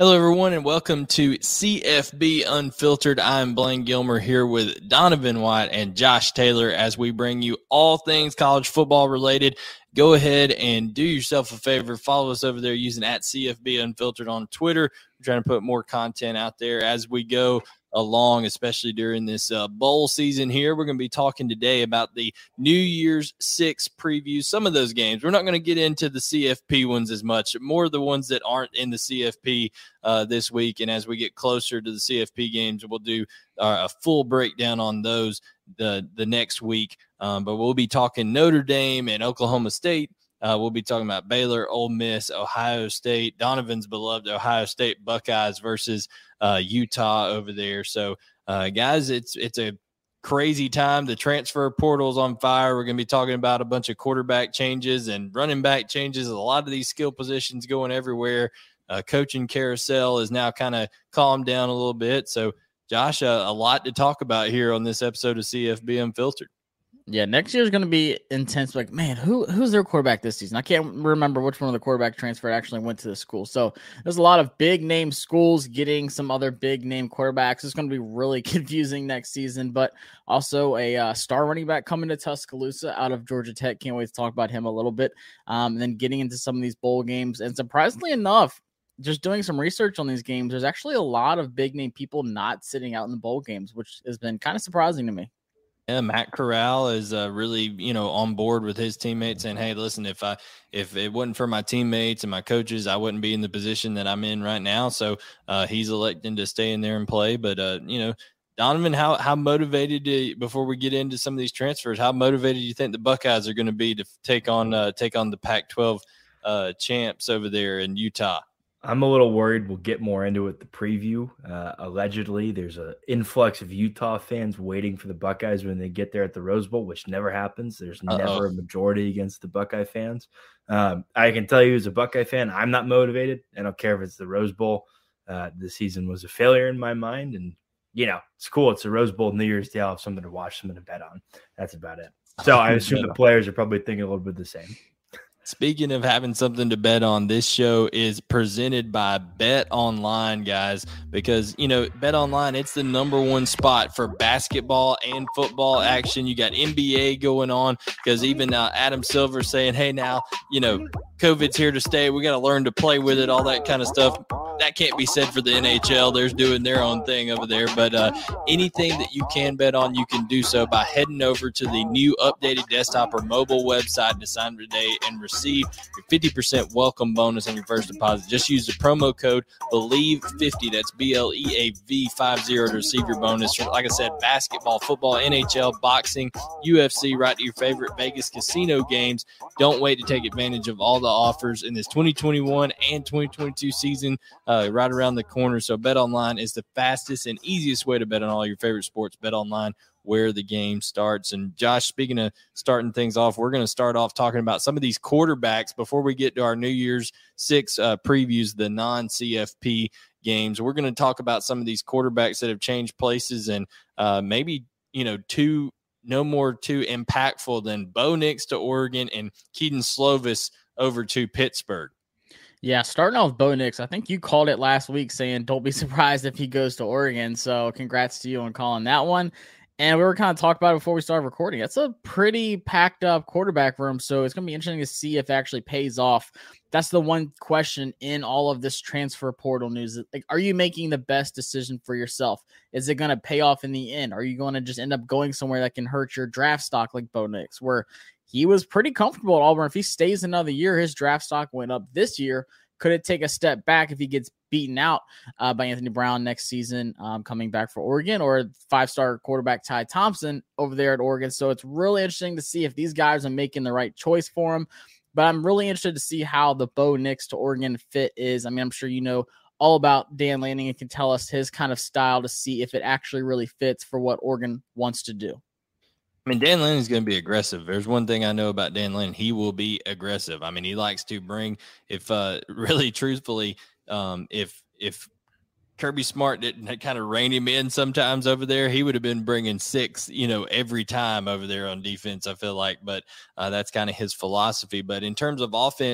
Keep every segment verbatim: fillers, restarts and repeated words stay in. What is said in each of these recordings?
Hello, everyone, and welcome to C F B Unfiltered. I'm Blaine Gilmer here with Donovan White and Josh Taylor as we bring you all things college football related. Go ahead and do yourself a favor. Follow us over there using at C F B Unfiltered on Twitter. We're trying to put more content out there as we go along, especially during this uh, bowl season here. We're going to be talking today about the New Year's Six previews, some of those games. We're not going to get into the C F P ones as much, more the ones that aren't in the C F P uh, this week. And as we get closer to the C F P games, we'll do uh, a full breakdown on those the, the next week. Um, but we'll be talking Notre Dame and Oklahoma State. Uh, we'll be talking about Baylor, Ole Miss, Ohio State, Donovan's beloved Ohio State Buckeyes versus uh, Utah over there. So, uh, guys, it's it's a crazy time. The transfer portal's on fire. We're going to be talking about a bunch of quarterback changes and running back changes. A lot of these skill positions going everywhere. Uh, coaching carousel is now kind of calmed down a little bit. So, Josh, uh, a lot to talk about here on this episode of C F B Unfiltered. Yeah, next year is going to be intense. Like, man, who who's their quarterback this season? I can't remember which one of the quarterback transferred actually went to the school. So there's a lot of big name schools getting some other big name quarterbacks. It's going to be really confusing next season. But also a uh, star running back coming to Tuscaloosa out of Georgia Tech. Can't wait to talk about him a little bit. Um, and then getting into some of these bowl games. And surprisingly enough, just doing some research on these games, there's actually a lot of big name people not sitting out in the bowl games, which has been kind of surprising to me. Yeah, Matt Corral is uh, really, you know, on board with his teammates saying, hey, listen, if I if it wasn't for my teammates and my coaches, I wouldn't be in the position that I'm in right now. So uh, he's electing to stay in there and play. But, uh, you know, Donovan, how how motivated, to, before we get into some of these transfers, how motivated do you think the Buckeyes are going to be to take on uh, take on the Pac twelve uh, champs over there in Utah? I'm a little worried. We'll get more into it. The preview. Uh, allegedly, there's an influx of Utah fans waiting for the Buckeyes when they get there at the Rose Bowl, which never happens. There's Uh-oh. never a majority against the Buckeye fans. Um, I can tell you as a Buckeye fan, I'm not motivated. I don't care if it's the Rose Bowl. Uh, the season was a failure in my mind. And, you know, it's cool. It's the Rose Bowl, New Year's Day. I'll have something to watch, something to bet on. That's about it. So I assume the players are probably thinking a little bit the same. Speaking of having something to bet on, this show is presented by Bet Online, guys, because, you know, Bet Online, it's the number one spot for basketball and football action. You got N B A going on because even uh, Adam Silver saying, hey, now, you know, COVID's here to stay. We got to learn to play with it, all that kind of stuff. That can't be said for the N H L. They're doing their own thing over there. But uh, anything that you can bet on, you can do so by heading over to the new updated desktop or mobile website to sign up today and receive your fifty percent welcome bonus on your first deposit. Just use the promo code believe fifty. That's B L E A V fifty to receive your bonus. Like I said, basketball, football, N H L, boxing, U F C, right to your favorite Vegas casino games. Don't wait to take advantage of all the offers in this twenty twenty-one and twenty twenty-two season. Uh, right around the corner. So BetOnline is the fastest and easiest way to bet on all your favorite sports. BetOnline, where the game starts. And Josh, speaking of starting things off, we're going to start off talking about some of these quarterbacks before we get to our New Year's Six uh, previews, the non-C F P games. We're going to talk about some of these quarterbacks that have changed places and uh, maybe, you know, two, no more too impactful than Bo Nix to Oregon and Keaton Slovis over to Pittsburgh. Yeah, starting off with Bo Nix, I think you called it last week saying don't be surprised if he goes to Oregon. So congrats to you on calling that one. And we were kind of talking about it before we started recording. That's a pretty packed up quarterback room. So it's going to be interesting to see if it actually pays off. That's the one question in all of this transfer portal news. Like, are you making the best decision for yourself? Is it going to pay off in the end? Are you going to just end up going somewhere that can hurt your draft stock like Bo Nix, where he was pretty comfortable at Auburn? If he stays another year, his draft stock went up this year. Could it take a step back if he gets beaten out uh, by Anthony Brown next season um, coming back for Oregon, or five-star quarterback Ty Thompson over there at Oregon? So it's really interesting to see if these guys are making the right choice for him. But I'm really interested to see how the Bo Nix to Oregon fit is. I mean, I'm sure you know all about Dan Lanning and can tell us his kind of style to see if it actually really fits for what Oregon wants to do. I mean, Dan Lanning is going to be aggressive. There's one thing I know about Dan Lanning. He will be aggressive. I mean, he likes to bring, if uh, really truthfully, um, if if Kirby Smart didn't kind of rein him in sometimes over there, he would have been bringing six, you know, every time over there on defense, I feel like. But uh, that's kind of his philosophy. But in terms of offense,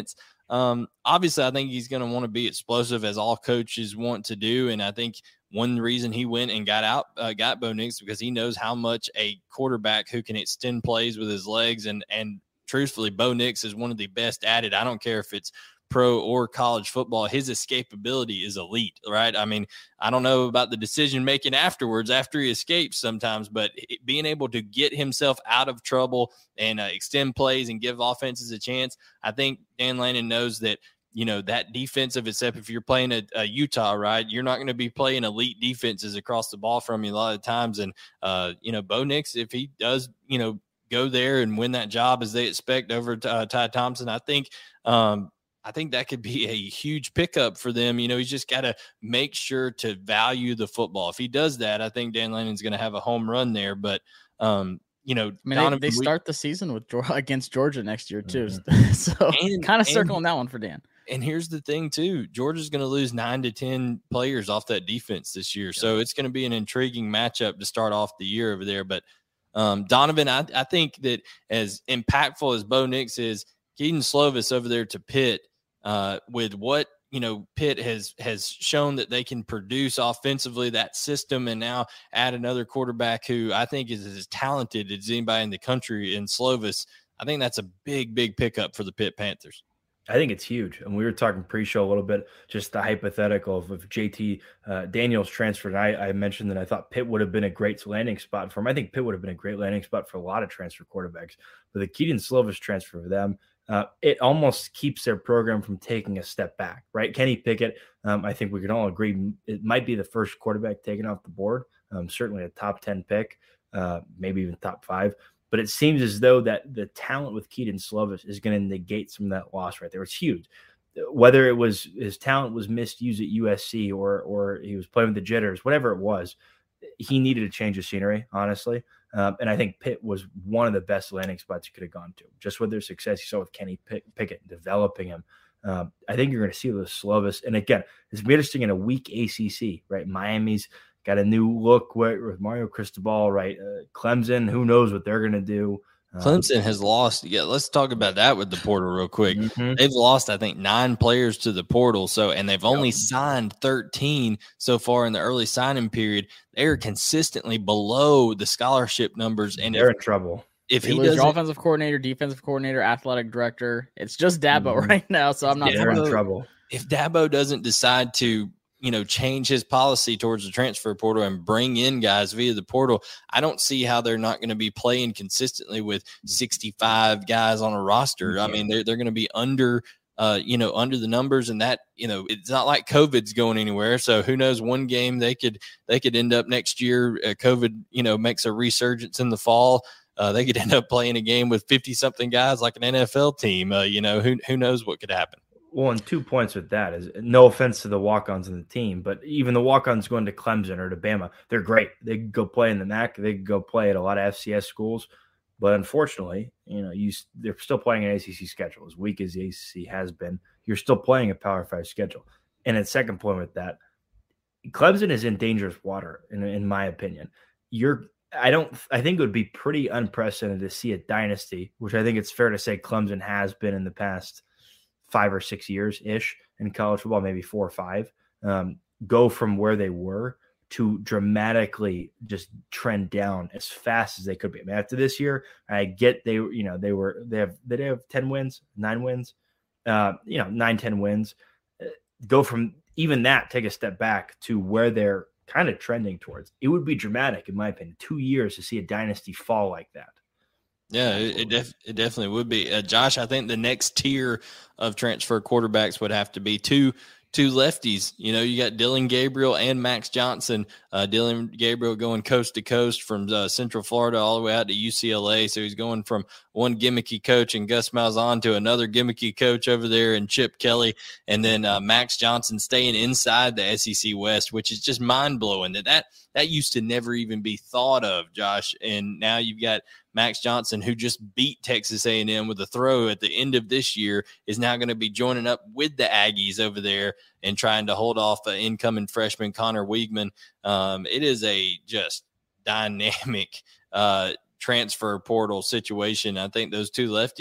um, obviously I think he's going to want to be explosive, as all coaches want to do. And I think one reason he went and got out, uh, got Bo Nix, because he knows how much a quarterback who can extend plays with his legs. And, and truthfully, Bo Nix is one of the best at it. I don't care if it's pro or college football. His escapability is elite, right? I mean, I don't know about the decision making afterwards after he escapes sometimes, but it, being able to get himself out of trouble and uh, extend plays and give offenses a chance. I think Dan Lanning knows that, you know, that defensive, except if you're playing a, a Utah, right, you're not going to be playing elite defenses across the ball from you a lot of times. And, uh, you know, Bo Nix, if he does, you know, go there and win that job as they expect over uh, Ty Thompson, I think, um, I think that could be a huge pickup for them. You know, he's just got to make sure to value the football. If he does that, I think Dan Lanning's going to have a home run there. But, um, you know, I mean, Donovan, they, they start the season with against Georgia next year too. Mm-hmm. So and, kind of circling and, that one for Dan. And here's the thing too, Georgia's going to lose nine to ten players off that defense this year. Yeah. So it's going to be an intriguing matchup to start off the year over there. But um, Donovan, I, I think that as impactful as Bo Nix is, Keaton Slovis over there to Pitt, uh, with what, you know, Pitt has, has shown that they can produce offensively, that system, and now add another quarterback who I think is as talented as anybody in the country in Slovis. I think that's a big, big pickup for the Pitt Panthers. I think it's huge. And we were talking pre-show a little bit, just the hypothetical of if J T uh, Daniels transferred. And I, I mentioned that I thought Pitt would have been a great landing spot for him. I think Pitt would have been a great landing spot for a lot of transfer quarterbacks. But the Keaton Slovis transfer for them, uh, it almost keeps their program from taking a step back, right? Kenny Pickett, um, I think we can all agree, it might be the first quarterback taken off the board, um, certainly a top ten pick, uh, maybe even top five. But it seems as though that the talent with Keaton Slovis is going to negate some of that loss right there. It's huge. Whether it was his talent was misused at U S C or or he was playing with the jitters, whatever it was, he needed a change of scenery, honestly. Um, and I think Pitt was one of the best landing spots he could have gone to, just with their success you saw with Kenny Pickett developing him. Um, I think you're going to see the Slovis. And again, it's interesting in a weak A C C, right? Miami's got a new look with Mario Cristobal, right? Uh, Clemson, who knows what they're going to do. Um, Clemson has lost. Yeah, let's talk about that with the portal real quick. Mm-hmm. They've lost, I think, nine players to the portal. So, and they've only yep. signed thirteen so far in the early signing period. They are consistently below the scholarship numbers, and they're if, in trouble. If they he lose does your offensive coordinator, defensive coordinator, athletic director, it's just Dabo mm-hmm. right now. So I'm not. They're in trouble. If Dabo doesn't decide to, you know, change his policy towards the transfer portal and bring in guys via the portal, I don't see how they're not going to be playing consistently with sixty-five guys on a roster. Yeah. I mean, they're, they're going to be under, uh, you know, under the numbers, and that, you know, it's not like COVID's going anywhere. So who knows, one game they could, they could end up next year. Uh, COVID, you know, makes a resurgence in the fall. Uh, they could end up playing a game with fifty something guys like an N F L team. Uh, you know, who, who knows what could happen. Well, and two points with that is no offense to the walk-ons in the team, but even the walk-ons going to Clemson or to Bama, they're great. They could go play in the M A C. They could go play at a lot of F C S schools. But unfortunately, you know, you they're still playing an A C C schedule. As weak as the A C C has been, you're still playing a Power Five schedule. And a second point with that, Clemson is in dangerous water, in, in my opinion. You're I don't I think it would be pretty unprecedented to see a dynasty, which I think it's fair to say Clemson has been in the past five or six years ish in college football, maybe four or five, um, go from where they were to dramatically just trend down as fast as they could be. I mean, after this year, I get they, you know, they were, they have, they have ten wins, nine wins, uh, you know, nine, ten wins, uh, go from even that, take a step back to where they're kind of trending towards. It would be dramatic, in my opinion, two years to see a dynasty fall like that. Yeah, it it, def- it definitely would be. Uh, Josh, I think the next tier of transfer quarterbacks would have to be two two lefties. You know, you got Dylan Gabriel and Max Johnson. Uh, Dylan Gabriel going coast to coast from uh, Central Florida all the way out to U C L A. So he's going from one gimmicky coach and Gus Malzahn to another gimmicky coach over there and Chip Kelly. And then uh, Max Johnson staying inside the S E C West, which is just mind-blowing that that, that used to never even be thought of, Josh. And now you've got Max Johnson, who just beat Texas A and M with a throw at the end of this year, is now going to be joining up with the Aggies over there and trying to hold off an incoming freshman, Connor Weigman. Um, it is a just dynamic uh, transfer portal situation. I think those two lefties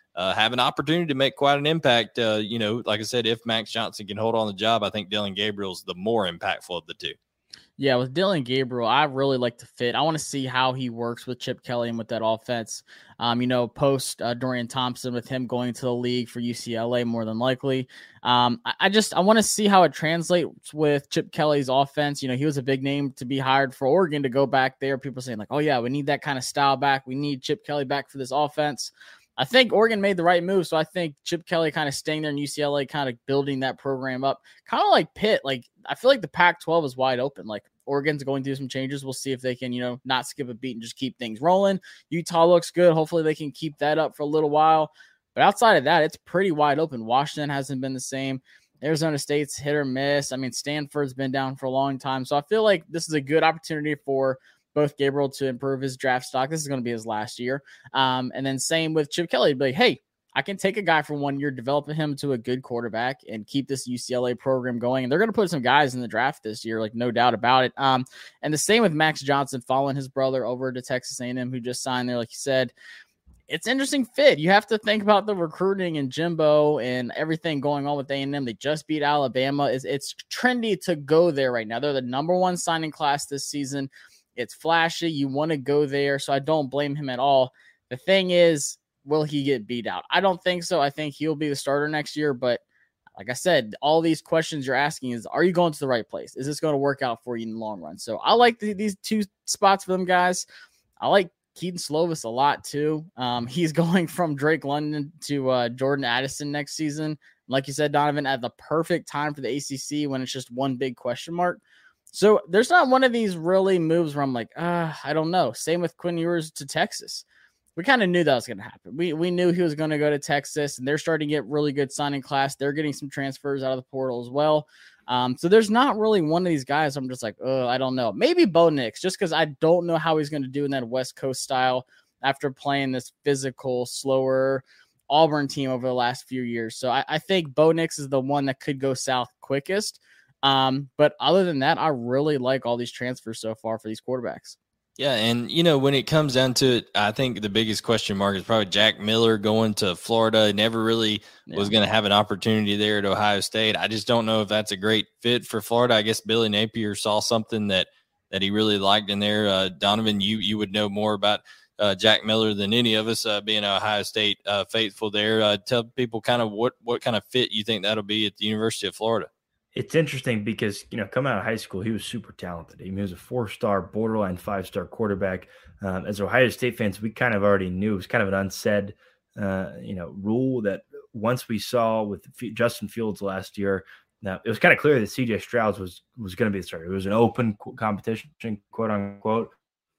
uh, have an opportunity to make quite an impact. Uh, you know, like I said, if Max Johnson can hold on the job, I think Dillon Gabriel's the more impactful of the two. Yeah, with Dillon Gabriel, I really like the fit. I want to see how he works with Chip Kelly and with that offense. Um, you know, post uh, Dorian Thompson, with him going to the league for U C L A more than likely. Um, I, I just I want to see how it translates with Chip Kelly's offense. You know, he was a big name to be hired for Oregon to go back there. People saying like, oh yeah, we need that kind of style back. We need Chip Kelly back for this offense. I think Oregon made the right move. So I think Chip Kelly kind of staying there in U C L A, kind of building that program up, kind of like Pitt. Like, I feel like the Pac twelve is wide open. Like, Oregon's going through some changes. We'll see if they can, you know, not skip a beat and just keep things rolling. Utah looks good. Hopefully they can keep that up for a little while. But outside of that, it's pretty wide open. Washington hasn't been the same. Arizona State's hit or miss. I mean, Stanford's been down for a long time. So I feel like this is a good opportunity for both Gabriel to improve his draft stock. This is going to be his last year. Um, and then same with Chip Kelly. Be like, hey, I can take a guy for one year, develop him to a good quarterback, and keep this U C L A program going. And they're going to put some guys in the draft this year, like no doubt about it. Um, and the same with Max Johnson, following his brother over to Texas A and M, who just signed there, like you said. It's interesting fit. You have to think about the recruiting and Jimbo and everything going on with A and M. They just beat Alabama. It's, it's trendy to go there right now. They're the number one signing class this season. It's flashy. You want to go there, so I don't blame him at all. The thing is, will he get beat out? I don't think so. I think he'll be the starter next year, but like I said, all these questions you're asking is, are you going to the right place? Is this going to work out for you in the long run? So I like the, these two spots for them guys. I like Keaton Slovis a lot too. Um, he's going from Drake London to uh, Jordan Addison next season. Like you said, Donovan, at the perfect time for the A C C when it's just one big question mark. So there's not one of these really moves where I'm like, uh, I don't know. Same with Quinn Ewers to Texas. We kind of knew that was going to happen. We we knew he was going to go to Texas, and they're starting to get really good signing class. They're getting some transfers out of the portal as well. Um, so there's not really one of these guys I'm just like, oh, I don't know. Maybe Bo Nix, just because I don't know how he's going to do in that West Coast style after playing this physical, slower Auburn team over the last few years. So I, I think Bo Nix is the one that could go south quickest. Um, but other than that, I really like all these transfers so far for these quarterbacks. Yeah, and, you know, when it comes down to it, I think the biggest question mark is probably Jack Miller going to Florida. Never really yeah. was going to have an opportunity there at Ohio State. I just don't know if that's a great fit for Florida. I guess Billy Napier saw something that, that he really liked in there. Uh, Donovan, you you would know more about uh, Jack Miller than any of us, uh, being an Ohio State uh, faithful there. Uh, tell people kind of what, what kind of fit you think that'll be at the University of Florida. It's interesting because, you know, coming out of high school, he was super talented. I mean, he was a four-star, borderline five-star quarterback. Um, as Ohio State fans, we kind of already knew. It was kind of an unsaid, uh, you know, rule that once we saw with Justin Fields last year, now it was kind of clear that C J Stroud was was going to be the starter. It was an open competition, quote unquote.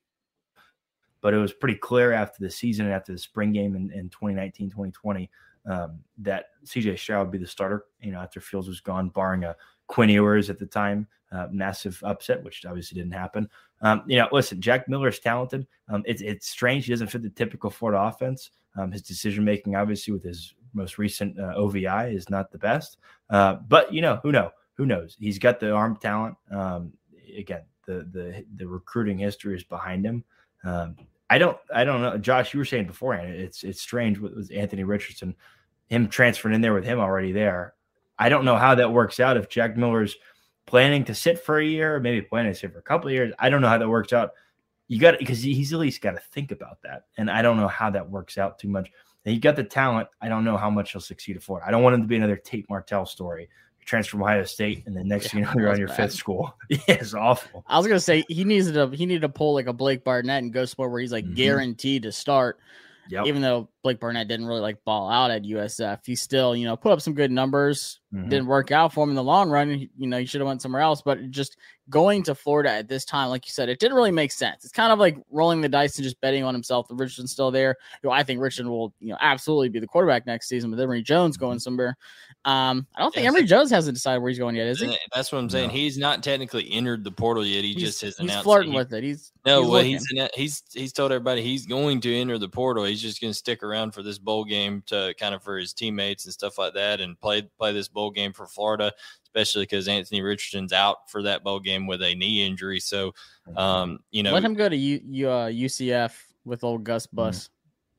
But it was pretty clear after the season and after the spring game in, in twenty nineteen, twenty twenty um, that C J Stroud would be the starter, you know, after Fields was gone, barring a Quinn Ewers at the time, uh, massive upset, which obviously didn't happen. Um, you know, listen, Jack Miller is talented. Um, it's, it's strange. He doesn't fit the typical Florida offense. Um, his decision-making, obviously, with his most recent uh, O V I is not the best. Uh, but, you know, who know? Who knows? He's got the arm talent. Um, again, the, the, the recruiting history is behind him. Um, I don't, I don't know. Josh, you were saying beforehand, it's, it's strange with, with Anthony Richardson, him transferring in there with him already there. I don't know how that works out if Jack Miller's planning to sit for a year, or maybe planning to sit for a couple of years. I don't know how that works out. You got because he's at least got to think about that, and I don't know how that works out too much. And he got the talent. I don't know how much he'll succeed at Florida. I don't want him to be another Tate Martell story. You transfer from Ohio State, and then next yeah, you know you're on your bad. fifth school. Yeah, it's awful. I was gonna say he needs to he needed to pull like a Blake Barnett and go somewhere where he's like mm-hmm. guaranteed to start. Yep. Even though Blake Barnett didn't really like ball out at U S F, he still, you know, put up some good numbers. Mm-hmm. Didn't work out for him in the long run. You know, he should have went somewhere else. But just going to Florida at this time, like you said, it didn't really make sense. It's kind of like rolling the dice and just betting on himself. The Richardson's still there. You know, I think Richardson will, you know, absolutely be the quarterback next season with Emory Jones going somewhere. Um, I don't think Emory Jones hasn't decided where he's going yet, is he? That's what I'm saying. No. He's not technically entered the portal yet. He he's, just has he's announced. He's flirting he, with it. He's no, he's well, he's he's he's told everybody he's going to enter the portal. He's just going to stick around for this bowl game to kind of for his teammates and stuff like that, and play play this bowl game for Florida, especially because Anthony Richardson's out for that bowl game with a knee injury. So, um, you know, let him go to U, U, uh, U C F with old Gus Bus.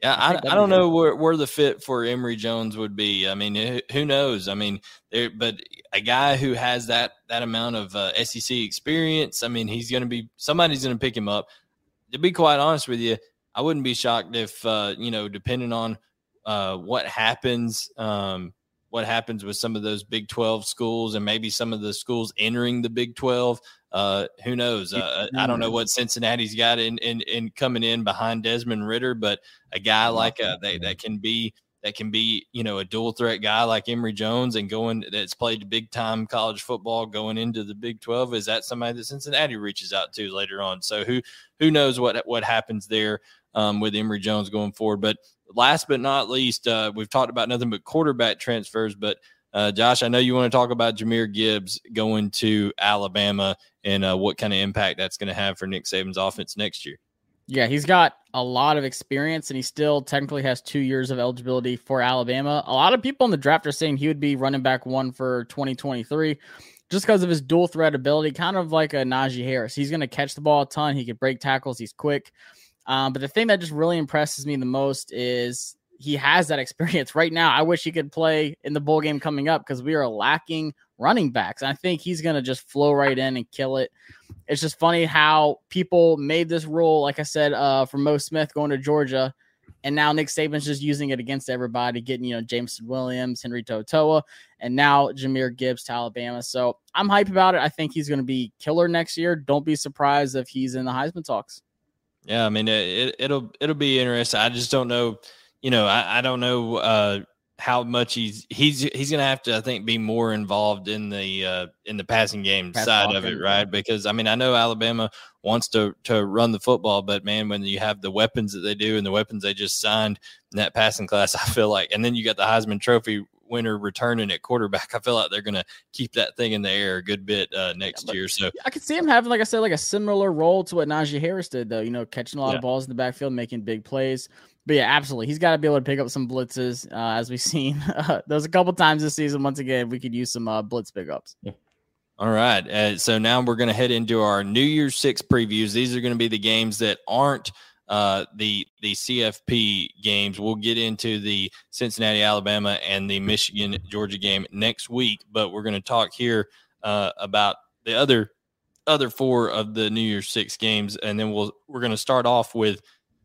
Yeah, I, I, I don't know where, where the fit for Emory Jones would be. I mean, who, who knows? I mean, there, but a guy who has that that amount of uh, S E C experience, I mean, he's going to be somebody's going to pick him up. To be quite honest with you, I wouldn't be shocked if uh, you know, depending on uh, what happens, um, what happens with some of those Big twelve schools and maybe some of the schools entering the Big twelve. Uh, who knows? Uh, I don't know what Cincinnati's got in, in, in coming in behind Desmond Ridder, but a guy like uh, that that can be that can be you know a dual threat guy like Emory Jones and going that's played big time college football going into the Big twelve. Is that somebody that Cincinnati reaches out to later on? So who who knows what what happens there um, with Emory Jones going forward? But last but not least, uh, we've talked about nothing but quarterback transfers, but Uh, Josh, I know you want to talk about Jahmyr Gibbs going to Alabama and uh, what kind of impact that's going to have for Nick Saban's offense next year. Yeah, he's got a lot of experience, and he still technically has two years of eligibility for Alabama. A lot of people in the draft are saying he would be running back one for twenty twenty-three just because of his dual threat ability, kind of like a Najee Harris. He's going to catch the ball a ton. He can break tackles. He's quick. Um, but the thing that just really impresses me the most is he has that experience right now. I wish he could play in the bowl game coming up because we are lacking running backs. I think he's going to just flow right in and kill it. It's just funny how people made this rule, like I said, uh, for Mo Smith going to Georgia, and now Nick Saban's just using it against everybody, getting, you know, Jameson Williams, Henry To'oTo'o, and now Jahmyr Gibbs to Alabama. So I'm hyped about it. I think he's going to be killer next year. Don't be surprised if he's in the Heisman talks. Yeah, I mean, it, it'll it'll be interesting. I just don't know. You know, I, I don't know uh, how much he's he's he's going to have to, I think, be more involved in the uh, in the passing game Pass side of it, right? Because I mean, I know Alabama wants to to run the football, but man, when you have the weapons that they do and the weapons they just signed in that passing class, I feel like, and then you got the Heisman Trophy winner returning at quarterback, I feel like they're going to keep that thing in the air a good bit uh, next yeah, year. So I could see him having, like I said, like a similar role to what Najee Harris did, though. You know, catching a lot yeah. of balls in the backfield, making big plays. But yeah, absolutely. He's got to be able to pick up some blitzes, uh, as we've seen. Uh, there's a couple times this season, once again, we could use some uh, blitz pickups. Yeah. All right. Uh, so now we're going to head into our New Year's Six previews. These are going to be the games that aren't uh, the the C F P games. We'll get into the Cincinnati, Alabama, and the Michigan, Georgia game next week. But we're going to talk here uh, about the other other four of the New Year's Six games, and then we'll we're going to start off with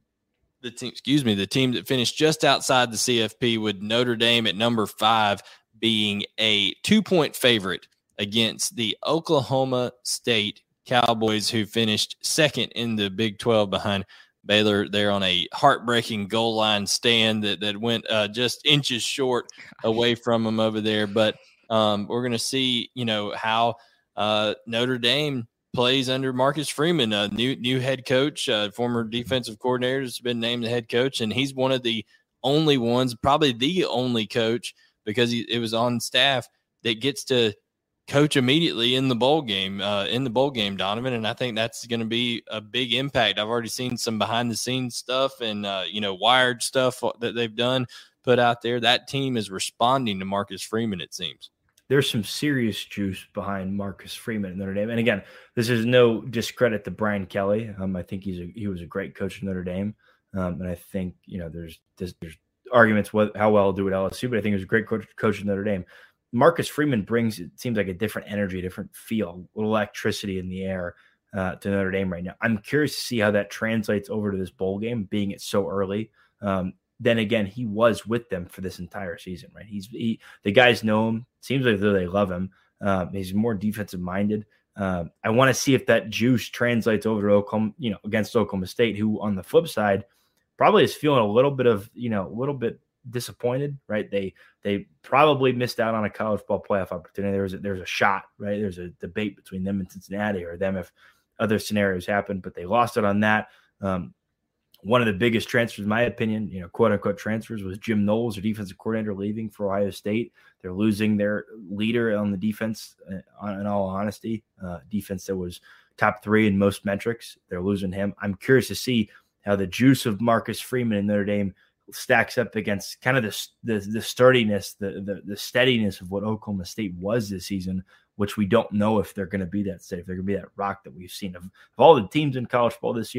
the team, excuse me, the team that finished just outside the C F P with Notre Dame at number five being a two-point favorite against the Oklahoma State Cowboys, who finished second in the Big twelve behind Baylor. They're on a heartbreaking goal line stand that, that went uh, just inches short away from them over there. But um, we're going to see, you know, how uh, Notre Dame plays under Marcus Freeman, a new new head coach, uh, former defensive coordinator has been named the head coach, and he's one of the only ones, probably the only coach, because he, it was on staff, that gets to coach immediately in the bowl game, uh, in the bowl game, Donovan, and I think that's going to be a big impact. I've already seen some behind-the-scenes stuff and, uh, you know, wired stuff that they've done put out there. That team is responding to Marcus Freeman, it seems. There's some serious juice behind Marcus Freeman at Notre Dame. And again, this is no discredit to Brian Kelly. Um, I think he's a, he was a great coach at Notre Dame. Um, and I think, you know, there's, there's, there's arguments what, how well he'll do at L S U, but I think he was a great coach, coach at Notre Dame. Marcus Freeman brings, it seems like, a different energy, a different feel, a little electricity in the air uh, to Notre Dame right now. I'm curious to see how that translates over to this bowl game, being it so early. Um, then again, he was with them for this entire season, right? He's he, the guys know him. Seems like they love him. Um, he's more defensive minded. Um, I want to see if that juice translates over to Oklahoma, you know, against Oklahoma State, who on the flip side probably is feeling a little bit of, you know, a little bit disappointed, right? They they probably missed out on a college football playoff opportunity. There was a, there's a shot, right? There's a debate between them and Cincinnati, or them if other scenarios happen, but they lost it on that. Um, One of the biggest transfers, in my opinion, you know, quote unquote transfers, was Jim Knowles, their defensive coordinator, leaving for Ohio State. They're losing their leader on the defense, uh, in all honesty, uh, defense that was top three in most metrics. They're losing him. I'm curious to see how the juice of Marcus Freeman in Notre Dame stacks up against kind of the the, the sturdiness, the, the the steadiness of what Oklahoma State was this season, which we don't know if they're going to be that steady, if they're going to be that rock that we've seen. Of, of all the teams in college football this year,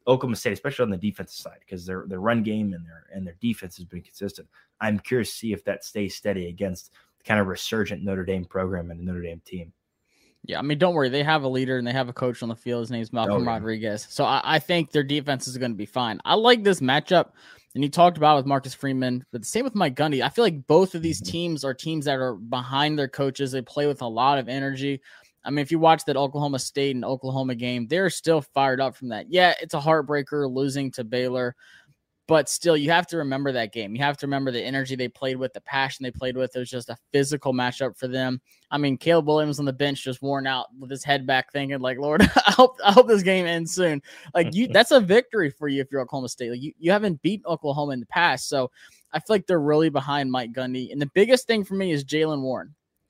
Oklahoma State, especially on the defensive side, because their their run game and their and their defense has been consistent. I'm curious to see if that stays steady against the kind of resurgent Notre Dame program and the Notre Dame team. Yeah, I mean, don't worry. They have a leader and they have a coach on the field. His name's Malcolm oh, yeah. Rodriguez. So I, I think their defense is going to be fine. I like this matchup. And you talked about it with Marcus Freeman, but the same with Mike Gundy. I feel like both of these teams are teams that are behind their coaches. They play with a lot of energy. I mean, if you watch that Oklahoma State and Oklahoma game, they're still fired up from that. Yeah, it's a heartbreaker losing to Baylor, but still, you have to remember that game. You have to remember the energy they played with, the passion they played with. It was just a physical matchup for them. I mean, Caleb Williams on the bench just worn out with his head back thinking, like, Lord, I hope I hope this game ends soon. Like, you, that's a victory for you if you're Oklahoma State. Like, you, you haven't beaten Oklahoma in the past, so I feel like they're really behind Mike Gundy. And the biggest thing for me is Jaylen Warren.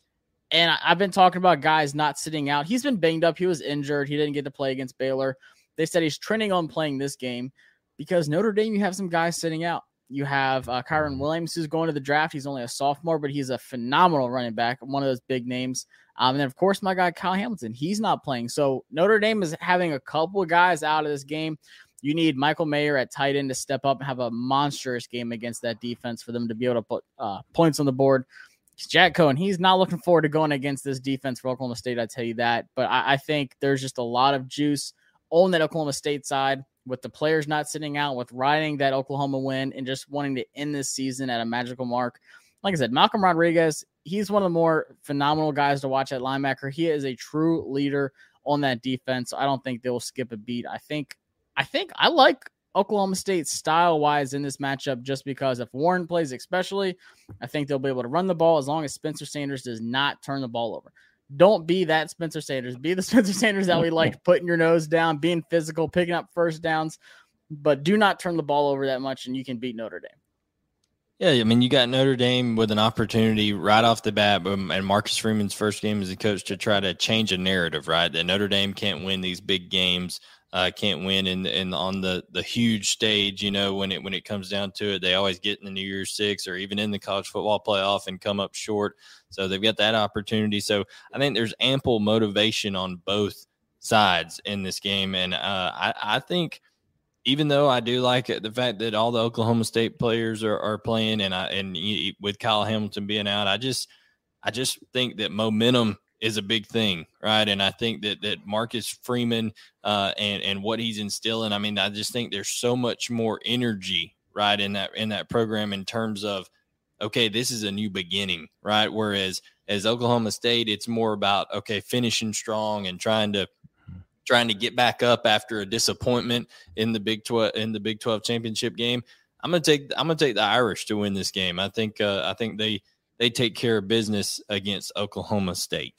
And I, I've been talking about guys not sitting out. He's been banged up. He was injured. He didn't get to play against Baylor. They said he's trending on playing this game. Because Notre Dame, you have some guys sitting out. You have uh, Kyron Williams, who's going to the draft. He's only a sophomore, but he's a phenomenal running back, one of those big names. Um, and then, of course, my guy Kyle Hamilton. He's not playing. So Notre Dame is having a couple of guys out of this game. You need Michael Mayer at tight end to step up and have a monstrous game against that defense for them to be able to put uh, points on the board. Jack Cohen, he's not looking forward to going against this defense for Oklahoma State, I tell you that. But I, I think there's just a lot of juice on that Oklahoma State side, with the players not sitting out, with riding that Oklahoma win and just wanting to end this season at a magical mark. Like I said, Malcolm Rodriguez, he's one of the more phenomenal guys to watch at linebacker. He is a true leader on that defense. I don't think they'll skip a beat. I think I think I like Oklahoma State style-wise in this matchup just because if Warren plays especially, I think they'll be able to run the ball as long as Spencer Sanders does not turn the ball over. Don't be that Spencer Sanders. Be the Spencer Sanders that we liked, putting your nose down, being physical, picking up first downs, but do not turn the ball over that much, and you can beat Notre Dame. Yeah, I mean, you got Notre Dame with an opportunity right off the bat, and Marcus Freeman's first game as a coach to try to change a narrative, right? That Notre Dame can't win these big games, uh, can't win in, in on the the huge stage. You know, when it when it comes down to it, they always get in the New Year's Six or even in the college football playoff and come up short. So they've got that opportunity. So I think there's ample motivation on both sides in this game, and uh, I, I think. Even though I do like the fact that all the Oklahoma State players are, are playing, and I and with Kyle Hamilton being out, I just I just think that momentum is a big thing, right? And I think that that Marcus Freeman uh, and and what he's instilling, I mean, I just think there's so much more energy, right, in that in that program in terms of, okay, this is a new beginning, right? Whereas as Oklahoma State, it's more about okay, finishing strong and trying to. trying to get back up after a disappointment in the Big twelve in the Big twelve championship game. I'm gonna take I'm gonna take the Irish to win this game. I think uh, I think they they take care of business against Oklahoma State.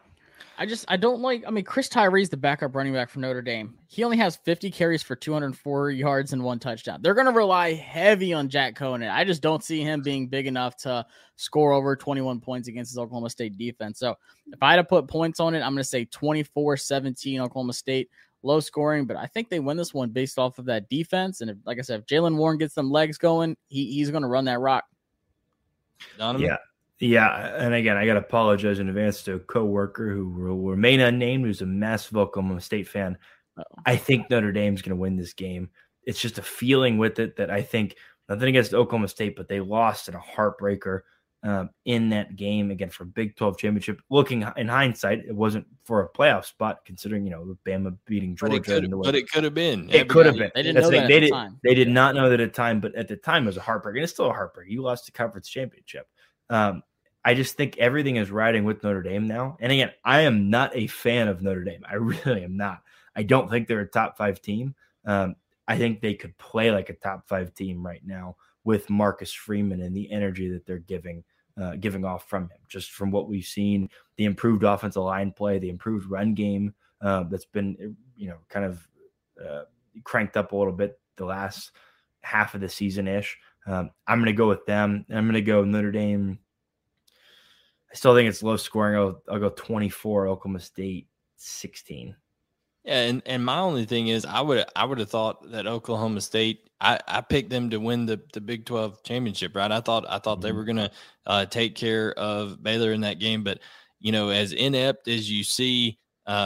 I just I don't like. I mean, Chris Tyree's the backup running back for Notre Dame. He only has fifty carries for two hundred four yards and one touchdown. They're going to rely heavy on Jack Cohen. I just don't see him being big enough to score over twenty-one points against his Oklahoma State defense. So if I had to put points on it, I'm going to say twenty-four seventeen Oklahoma State. Low scoring, but I think they win this one based off of that defense. And if, like I said, if Jaylen Warren gets some legs going, he, he's going to run that rock. Donovan? Yeah. Yeah, and again, I got to apologize in advance to a coworker who will remain unnamed, who's a massive Oklahoma State fan. Uh-oh. I think Notre Dame's going to win this game. It's just a feeling with it that I think, nothing against Oklahoma State, but they lost in a heartbreaker um, in that game, again, for Big twelve championship. Looking in hindsight, it wasn't for a playoff spot, considering, you know, Bama beating Georgia. But it could have been. It could have been. They didn't know that at they the did, time. They did not know that at the time, but at the time it was a heartbreaker. And it's still a heartbreaker. You lost the conference championship. Um, I just think everything is riding with Notre Dame now. And again, I am not a fan of Notre Dame. I really am not. I don't think they're a top five team. Um, I think they could play like a top five team right now with Marcus Freeman and the energy that they're giving uh, giving off from him. Just from what we've seen, the improved offensive line play, the improved run game uh, that's been, you know, kind of uh, cranked up a little bit the last half of the season-ish. Um, I'm going to go with them. I'm going to go Notre Dame. I still think it's low scoring. I'll, I'll go twenty-four, Oklahoma State sixteen. Yeah, and, and my only thing is I would I would have thought that Oklahoma State, I, I picked them to win the, the Big twelve championship, right? I thought I thought mm-hmm. they were gonna uh, take care of Baylor in that game, but you know, as inept as you see uh,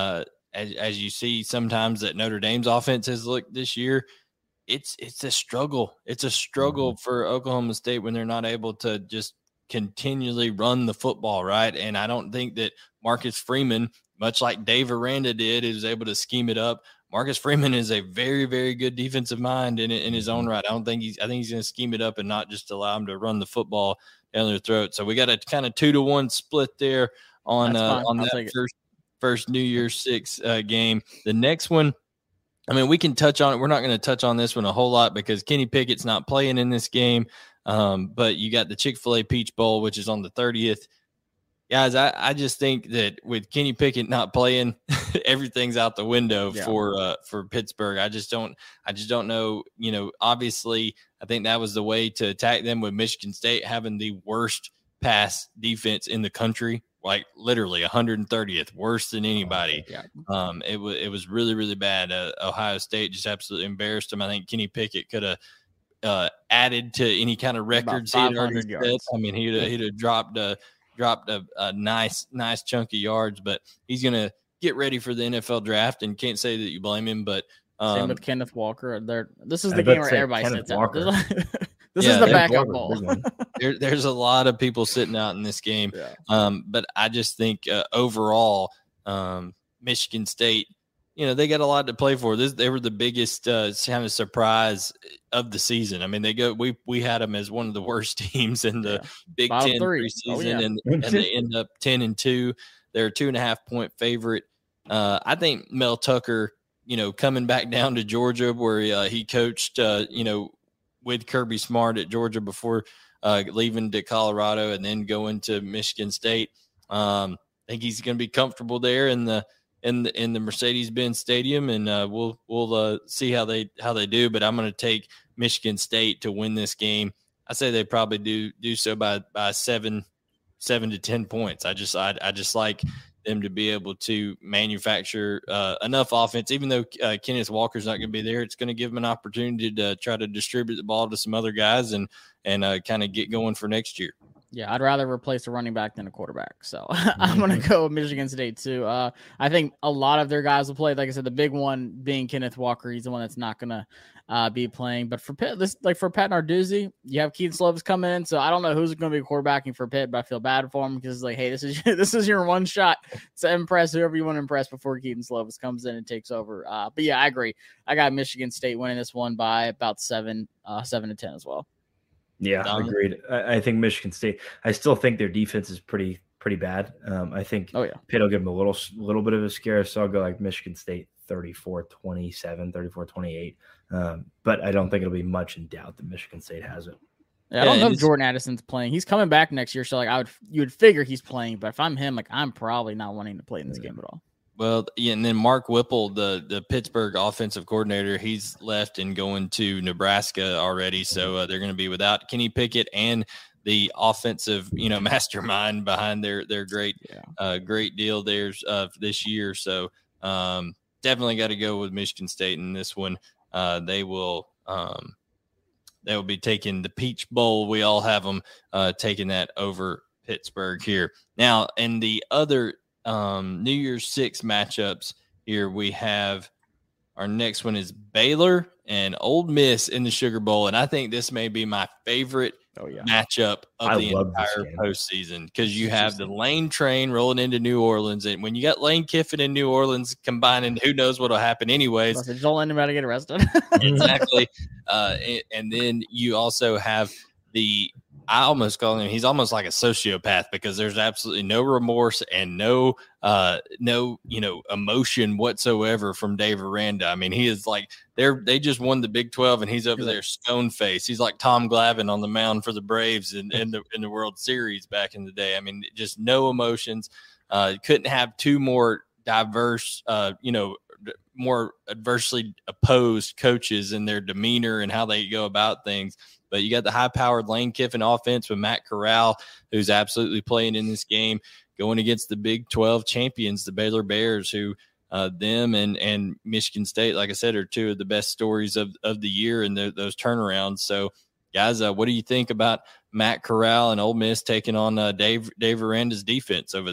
as, as you see sometimes that Notre Dame's offense has looked this year, it's it's a struggle. It's a struggle mm-hmm. for Oklahoma State when they're not able to just continually run the football, right? And I don't think that Marcus Freeman, much like Dave Aranda did, is able to scheme it up. Marcus Freeman is a very, very good defensive mind in in his own right. I don't think he's. I think he's going to scheme it up and not just allow him to run the football down their throat. So we got a kind of two to one split there on uh, on that first first New Year's Six uh, game. The next one, I mean, we can touch on it. We're not going to touch on this one a whole lot because Kenny Pickett's not playing in this game. Um, but you got the Chick-fil-A Peach Bowl, which is on the thirtieth. Guys, I, I just think that with Kenny Pickett not playing, everything's out the window yeah. for uh, for Pittsburgh. I just don't I just don't know. You know, obviously, I think that was the way to attack them with Michigan State having the worst pass defense in the country, like literally one hundred thirtieth, worse than anybody. Yeah. Um, it was it was really really bad. Uh, Ohio State just absolutely embarrassed them. I think Kenny Pickett could have uh, added to any kind of records he had already set. I mean, he'd he'd have dropped a. dropped a, a nice, nice chunk of yards, but he's going to get ready for the N F L draft and can't say that you blame him, but um, same with Kenneth Walker. They're, this is the game where everybody Kenneth sits Walker. out. This yeah, is the backup ball. there, there's a lot of people sitting out in this game. Yeah. Um, but I just think uh, overall, um, Michigan State, you know, they got a lot to play for. This, they were the biggest uh, kind of surprise of the season. I mean, they go. We we had them as one of the worst teams in the yeah. Big Bottom Ten three. preseason, Oh, yeah. and, and they end up ten and two. They're a two and a half point favorite. Uh, I think Mel Tucker, you know, coming back down to Georgia where uh, he coached, uh, you know, with Kirby Smart at Georgia before uh, leaving to Colorado and then going to Michigan State. Um, I think he's going to be comfortable there in the. in the in the Mercedes-Benz Stadium, and uh, we'll we'll uh, see how they how they do. But I'm going to take Michigan State to win this game. I say they probably do do so by by seven seven to ten points. I just I I just like them to be able to manufacture uh, enough offense, even though uh, Kenneth Walker's not going to be there. It's going to give them an opportunity to try to distribute the ball to some other guys and and uh, kind of get going for next year. Yeah, I'd rather replace a running back than a quarterback. So I'm going to go with Michigan State too. Uh, I think a lot of their guys will play. Like I said, the big one being Kenneth Walker. He's the one that's not going to uh, be playing. But for Pitt, this like for Pat Narduzzi, you have Keith Slovis coming in. So I don't know who's going to be quarterbacking for Pitt, but I feel bad for him because it's like, hey, this is this is your one shot to impress whoever you want to impress before Keaton Slovis comes in and takes over. Uh, but yeah, I agree. I got Michigan State winning this one by about seven, uh, seven to ten as well. Yeah, um, agreed. I, I think Michigan State. I still think their defense is pretty pretty bad. Um, I think oh, yeah. Pitt will give them a little little bit of a scare, so I'll go like Michigan State thirty-four twenty-seven, thirty-four twenty-eight. Um, but I don't think it'll be much in doubt that Michigan State has it. Yeah, I don't yeah, know if Jordan Addison's playing. He's coming back next year, so like I would you would figure he's playing. But if I'm him, like I'm probably not wanting to play in this yeah. game at all. Well, yeah, and then Mark Whipple, the the Pittsburgh offensive coordinator, he's left and going to Nebraska already. So uh, they're going to be without Kenny Pickett and the offensive, you know, mastermind behind their their great yeah. uh, great deal there uh, this year. So um, definitely got to go with Michigan State in this one. Uh, they will um, they will be taking the Peach Bowl. We all have them uh, taking that over Pittsburgh here. Now, in the other um New Year's Six matchups here, we have our next one is Baylor and Ole Miss in the Sugar Bowl, and I think this may be my favorite oh, yeah. matchup of I the entire postseason because you have the Lane train rolling into New Orleans, and when you got Lane Kiffin in New Orleans combining, who knows what'll happen anyways. Joel Lane about to get arrested. Exactly. Uh, and, and then you also have the I almost call him, he's almost like a sociopath because there's absolutely no remorse and no, uh, no, you know, emotion whatsoever from Dave Aranda. I mean, he is like, they're, they just won the Big twelve and he's over there stone face. He's like Tom Glavine on the mound for the Braves in, in the, in the World Series back in the day. I mean, just no emotions. Uh, couldn't have two more diverse, uh, you know, more adversely opposed coaches in their demeanor and how they go about things. But you got the high-powered Lane Kiffin offense with Matt Corral, who's absolutely playing in this game, going against the Big twelve champions, the Baylor Bears, who uh, them and and Michigan State, like I said, are two of the best stories of, of the year and the, those turnarounds. So, guys, uh, what do you think about Matt Corral and Ole Miss taking on uh, Dave Dave Aranda's defense over there?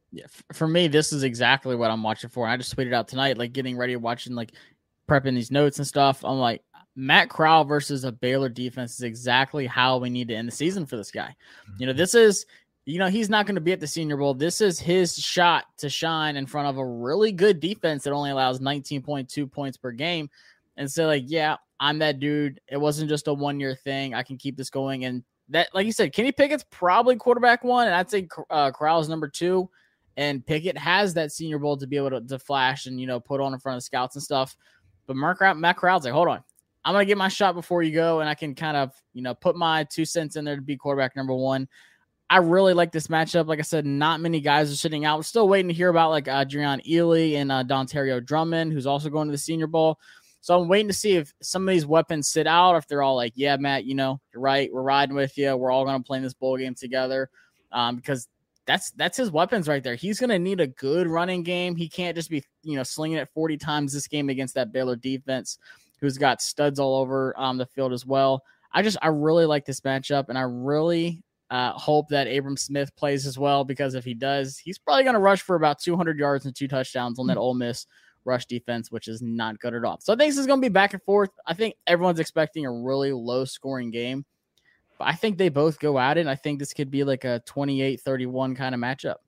Yeah, for me, this is exactly what I'm watching for. I just tweeted out tonight, like getting ready, watching, like prepping these notes and stuff. I'm like, Matt Corral versus a Baylor defense is exactly how we need to end the season for this guy. You know, this is, you know, he's not going to be at the Senior Bowl. This is his shot to shine in front of a really good defense that only allows nineteen point two points per game. And so, like, yeah, I'm that dude. It wasn't just a one-year thing. I can keep this going. And that, like you said, Kenny Pickett's probably quarterback one, and I'd say uh, Corral's number two. And Pickett has that Senior Bowl to be able to, to flash and, you know, put on in front of scouts and stuff. But Mark, Matt Corral's like, hold on, I'm going to get my shot before you go, and I can kind of, you know, put my two cents in there to be quarterback number one. I really like this matchup. Like I said, not many guys are sitting out. We're still waiting to hear about, like, uh, Dreon Ely and uh, Dontario Drummond, who's also going to the Senior Bowl. So I'm waiting to see if some of these weapons sit out, or if they're all like, yeah, Matt, you know, you're right. We're riding with you. We're all going to play in this bowl game together, um, because That's that's his weapons right there. He's going to need a good running game. He can't just be, you know, slinging it forty times this game against that Baylor defense, who's got studs all over um, the field as well. I just I really like this matchup, and I really uh, hope that Abram Smith plays as well, because if he does, he's probably going to rush for about two hundred yards and two touchdowns on that Ole Miss rush defense, which is not good at all. So I think this is going to be back and forth. I think everyone's expecting a really low-scoring game. But I think they both go at it, and I think this could be like a twenty-eight thirty-one kind of matchup.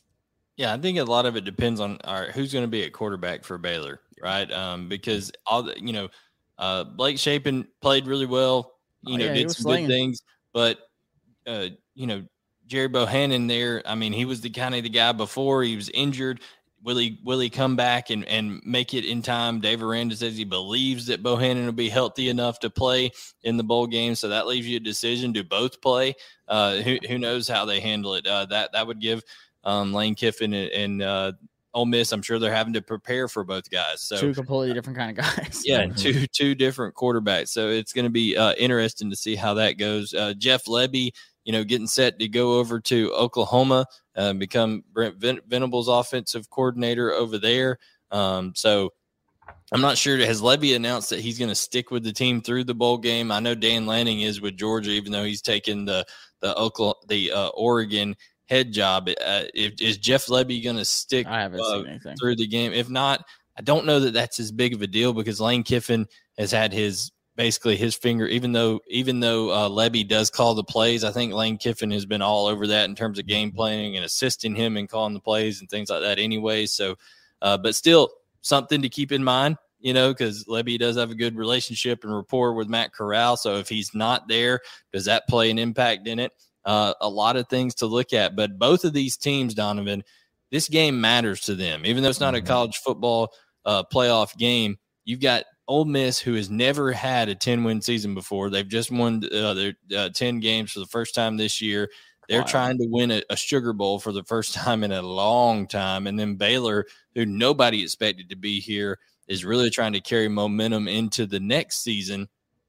Yeah, I think a lot of it depends on all right, who's going to be at quarterback for Baylor, right? Um, because all the, you know, uh, Blake Shapen played really well, you oh, know, yeah, did some slinging. good things, but uh, you know, Jerry Bohannon there, I mean, he was the kind of the guy before he was injured. Will he will he come back and, and make it in time? Dave Aranda says he believes that Bohannon will be healthy enough to play in the bowl game. So that leaves you a decision. Do both play? Uh, who who knows how they handle it? Uh, that that would give um, Lane Kiffin and, and uh, Ole Miss. I'm sure they're having to prepare for both guys. So two completely different kind of guys. Yeah, two two different quarterbacks. So it's going to be uh, interesting to see how that goes. Uh, Jeff Lebby, you know, getting set to go over to Oklahoma, uh, become Brent Ven- Venables' offensive coordinator over there. Um, so I'm not sure. Has Lebby announced that he's going to stick with the team through the bowl game? I know Dan Lanning is with Georgia, even though he's taken the the Oklahoma, the uh, Oregon head job. Uh, if, is Jeff Lebby going to stick I haven't uh, seen anything. through the game? If not, I don't know that that's as big of a deal, because Lane Kiffin has had his basically his finger, even though even though uh, Lebby does call the plays. I think Lane Kiffin has been all over that in terms of game planning and assisting him in calling the plays and things like that anyway. So, uh, but still something to keep in mind, you know, because Lebby does have a good relationship and rapport with Matt Corral. So if he's not there, does that play an impact in it? Uh, a lot of things to look at. But both of these teams, Donovan, this game matters to them. Even though it's not a college football uh, playoff game, you've got Ole Miss, who has never had a ten-win season before. They've just won uh, their uh, ten games for the first time this year. They're wow. trying to win a, a Sugar Bowl for the first time in a long time. And then Baylor, who nobody expected to be here, is really trying to carry momentum into the next season.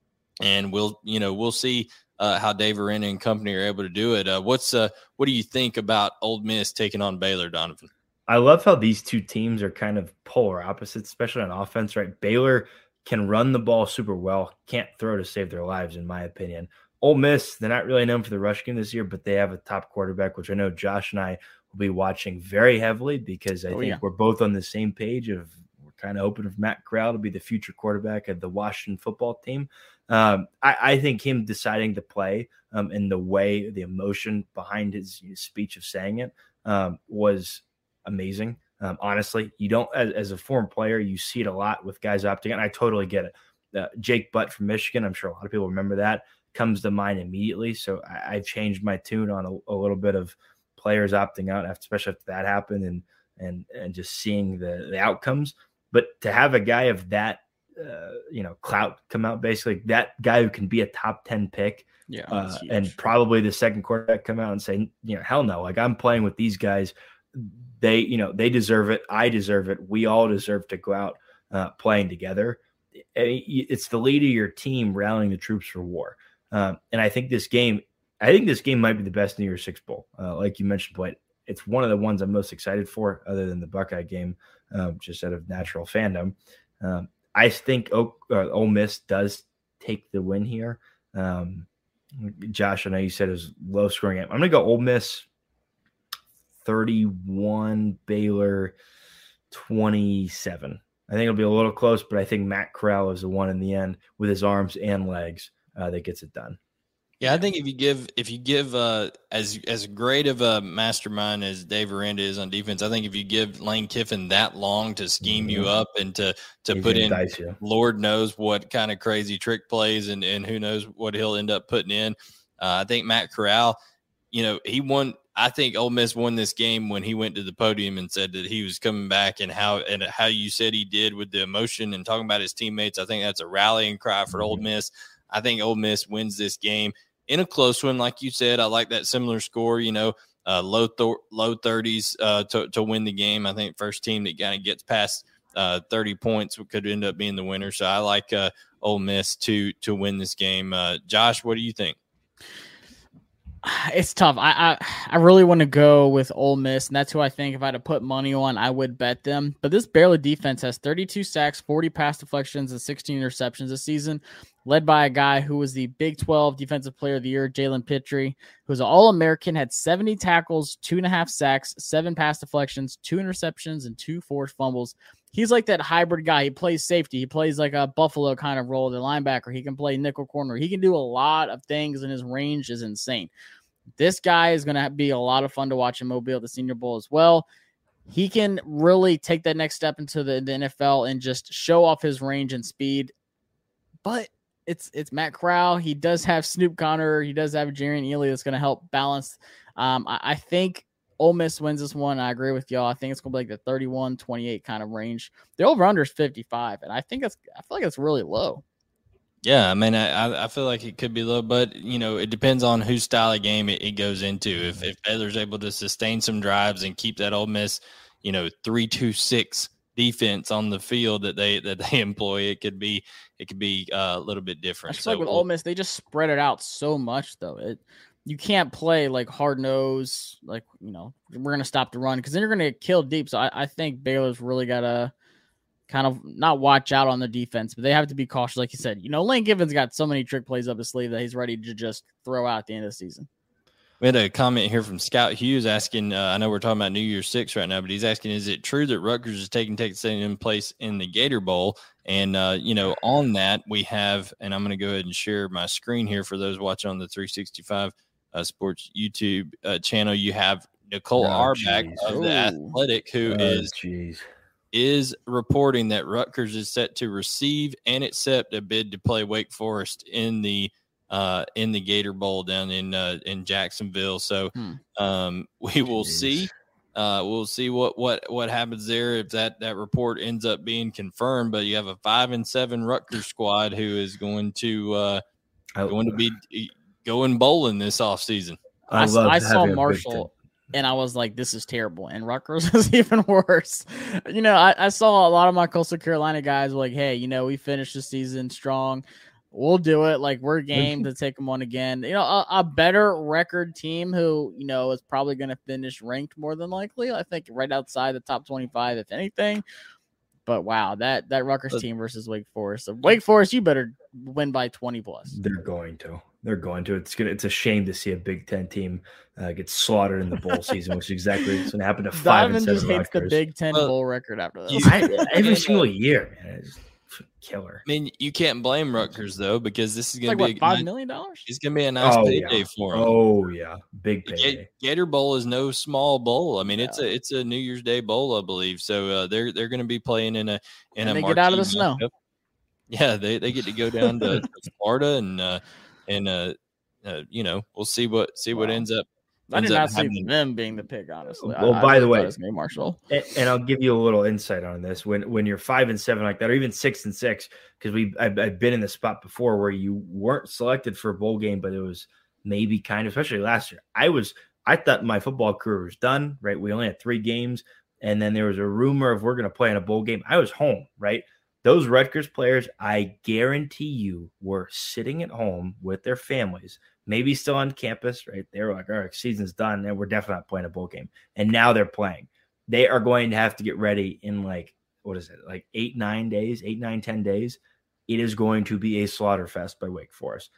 And we'll, you know, we'll see uh, how Dave Aranda and company are able to do it. Uh, what's uh, what do you think about Ole Miss taking on Baylor, Donovan? I love how these two teams are kind of polar opposites, especially on offense, right? Baylor can run the ball super well, can't throw to save their lives, in my opinion. Ole Miss, they're not really known for the rush game this year, but they have a top quarterback, which I know Josh and I will be watching very heavily, because I oh, think yeah. we're both on the same page of we're kind of hoping for Matt Corral to be the future quarterback of the Washington football team. Um, I, I think him deciding to play um, and the way, the emotion behind his, his speech of saying it um, was amazing. Um, honestly, you don't, as, as a former player, you see it a lot with guys opting out, and I totally get it. Uh, Jake Butt from Michigan, I'm sure a lot of people remember that, comes to mind immediately. So I, I've changed my tune on a, a little bit of players opting out, especially after that happened, and and and just seeing the, the outcomes. But to have a guy of that, uh, you know, clout come out, basically that guy who can be a top ten pick, yeah, uh, and probably the second quarterback come out and say, you know, hell no, like I'm playing with these guys. They, you know, they deserve it. I deserve it. We all deserve to go out uh, playing together. It's the lead of your team rallying the troops for war. Um, and I think this game, I think this game might be the best New Year's Six Bowl. Uh, like you mentioned, Blake, it's one of the ones I'm most excited for, other than the Buckeye game, um, just out of natural fandom. Um, I think Oak, uh, Ole Miss does take the win here. Um, Josh, I know you said it was low scoring game. I'm going to go Ole Miss thirty-one, Baylor twenty-seven. I think it'll be a little close, but I think Matt Corral is the one in the end with his arms and legs uh, that gets it done. Yeah, I think if you give if you give uh, as as great of a mastermind as Dave Aranda is on defense, I think if you give Lane Kiffin that long to scheme mm-hmm. you up and to to He's put in, Lord knows what kind of crazy trick plays and and who knows what he'll end up putting in. Uh, I think Matt Corral, you know, he won. I think Ole Miss won this game when he went to the podium and said that he was coming back and how and how you said he did with the emotion and talking about his teammates. I think that's a rallying cry for mm-hmm. Ole Miss. I think Ole Miss wins this game in a close one, like you said. I like that similar score, you know, uh, low th- low thirties uh, to to win the game. I think first team that kind of gets past uh, thirty points could end up being the winner. So I like uh, Ole Miss to to win this game. Uh, Josh, what do you think? It's tough. I, I I really want to go with Ole Miss, and that's who I think if I had to put money on, I would bet them. But this Baylor defense has thirty-two sacks, forty pass deflections, and sixteen interceptions this season, led by a guy who was the Big twelve Defensive Player of the Year, Jalen Pitre, who was an All-American, had seventy tackles, two and a half sacks, seven pass deflections, two interceptions, and two forced fumbles. He's like that hybrid guy. He plays safety. He plays like a Buffalo kind of role, the linebacker. He can play nickel corner. He can do a lot of things, and his range is insane. This guy is going to be a lot of fun to watch in Mobile at the Senior Bowl as well. He can really take that next step into the, the N F L and just show off his range and speed. But it's it's Matt Corral. He does have Snoop Conner. He does have Jerrion Ealy that's going to help balance. Um, I, I think Ole Miss wins this one. I agree with y'all. I think it's going to be like the thirty-one twenty-eight kind of range. The over-under is fifty-five, and I think that's I feel like it's really low. Yeah, I mean, I I feel like it could be low, but, you know, it depends on whose style of game it, it goes into. If if Baylor's able to sustain some drives and keep that Ole Miss, you know, three two six defense on the field that they that they employ, it could be it could be uh, a little bit different. I feel so, like with Ole Miss, they just spread it out so much, though. It you can't play like hard nose, like, you know, we're gonna stop the run because then you're gonna get killed deep. So I, I think Baylor's really gotta kind of not watch out on the defense, but they have to be cautious. Like you said, you know, Lane Kiffin's got so many trick plays up his sleeve that he's ready to just throw out at the end of the season. We had a comment here from Scout Hughes asking, uh, I know we're talking about New Year's Six right now, but he's asking, is it true that Rutgers is taking Texas A and M place in the Gator Bowl? And, uh, you know, on that we have, and I'm going to go ahead and share my screen here for those watching on the three sixty-five uh, Sports YouTube uh, channel. You have Nicole oh, Auerbach geez. of the Ooh. Athletic, who oh, is geez. is reporting that Rutgers is set to receive and accept a bid to play Wake Forest in the uh, in the Gator Bowl down in uh, in Jacksonville. So hmm. um, we will Jeez. see. Uh, we'll see what, what, what happens there if that, that report ends up being confirmed. But you have a five and seven Rutgers squad who is going to uh, going to be going bowling this offseason. I, I, I saw Marshall. And I was like, this is terrible. And Rutgers is even worse. You know, I, I saw a lot of my Coastal Carolina guys were like, hey, you know, we finished the season strong. We'll do it. Like, we're game to take them on again. You know, a, a better record team who, you know, is probably going to finish ranked more than likely. I think right outside the top twenty-five, if anything. But, wow, that, that Rutgers team versus Wake Forest. So, Wake Forest, you better win by twenty plus. They're going to. They're going to. It's gonna. It's a shame to see a Big Ten team uh, get slaughtered in the bowl season, which is exactly what's going to happen to five Donovan and seven just hates Rutgers. the Big Ten well, bowl record after that. I, every single year, man, it's killer. I mean, you can't blame Rutgers though, because this is going like, to be what, five million dollars. It's going to be a nice oh, payday yeah. for them. Oh yeah, big payday. Gator Bowl is no small bowl. I mean, yeah. it's a it's a New Year's Day bowl, I believe. So uh, they're they're going to be playing in a in and a. They get out of the snow. Matchup. Yeah, they they get to go down to, to Florida and uh, and uh, uh, you know, we'll see what see what wow. ends up. I did not see them being the pick, honestly. Well, I, by I the way, Marshall, and, and I'll give you a little insight on this. When when you're five and seven like that, or even six and six, because we I've, I've been in the spot before where you weren't selected for a bowl game, but it was maybe kind of, especially last year. I was I thought my football career was done. Right, we only had three games, and then there was a rumor of we're going to play in a bowl game. I was home. Right, those Rutgers players, I guarantee you, were sitting at home with their families. Maybe still on campus, right? They were like, all right, season's done, and we're definitely not playing a bowl game. And now they're playing. They are going to have to get ready in like, what is it, like eight, nine days, eight, nine, ten days. It is going to be a slaughter fest by Wake Forest.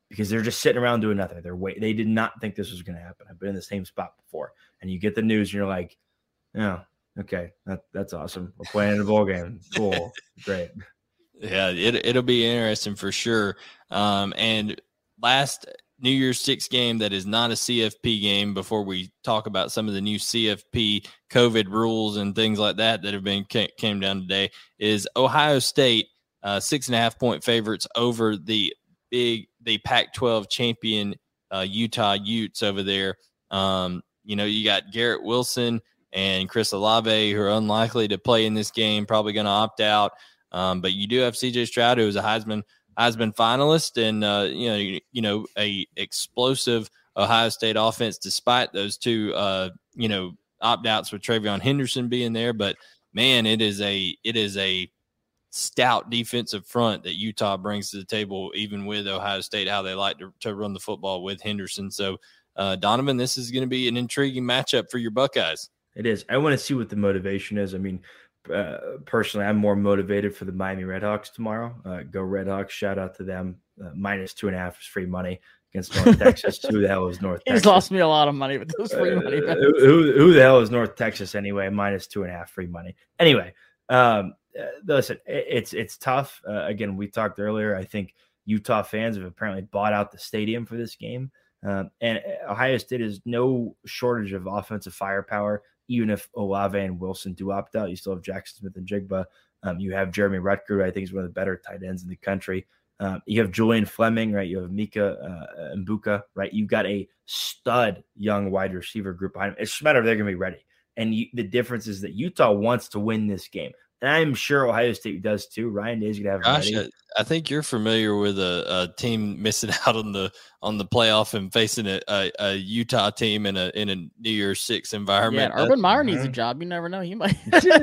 because they're just sitting around doing nothing. They're wait. They did not think this was going to happen. I've been in the same spot before, and you get the news, and you're like, "Oh, okay, that, that's awesome. We're playing in a bowl game. Cool, great." Yeah, it it'll be interesting for sure. Um, and last New Year's Six game that is not a C F P game, before we talk about some of the new C F P COVID rules and things like that that have been came down today, is Ohio State uh, six and a half point favorites over the big the Pac twelve champion uh, Utah Utes over there. Um, you know, you got Garrett Wilson and Chris Olave, who are unlikely to play in this game, probably going to opt out. Um, but you do have C J Stroud, who is a Heisman Heisman finalist, and uh, you know, you, you know, a explosive Ohio State offense, despite those two, uh, you know, opt outs with TreVeyon Henderson being there. But man, it is a it is a stout defensive front that Utah brings to the table, even with Ohio State, how they like to, to run the football with Henderson. So, uh, Donovan, this is going to be an intriguing matchup for your Buckeyes. It is. I want to see what the motivation is. I mean, Uh, personally, I'm more motivated for the Miami Redhawks tomorrow. Uh, go Redhawks! Shout out to them. Uh, minus two and a half is free money against North Texas. Who the hell is North He's Texas? He's lost me a lot of money with those free money. Uh, who, who the hell is North Texas anyway? Minus two and a half free money. Anyway, um, uh, listen, it, it's it's tough. Uh, again, we talked earlier. I think Utah fans have apparently bought out the stadium for this game, um, and Ohio State has no shortage of offensive firepower. Even if Olave and Wilson do opt out, you still have Jackson Smith and Jigba. Um, you have Jeremy Rutger, who I think is one of the better tight ends in the country. Um, you have Julian Fleming, right? You have Mika uh, Mbuka, right? You've got a stud young wide receiver group behind them. It's just a matter of they're going to be ready. And you, the difference is that Utah wants to win this game. And I'm sure Ohio State does too. Ryan Day's going to have Gosh, ready. I, I think you're familiar with a, a team missing out on the on the playoff and facing a, a, a Utah team in a in a New Year's Six environment. Yeah, Urban Meyer needs a job. You never know. He might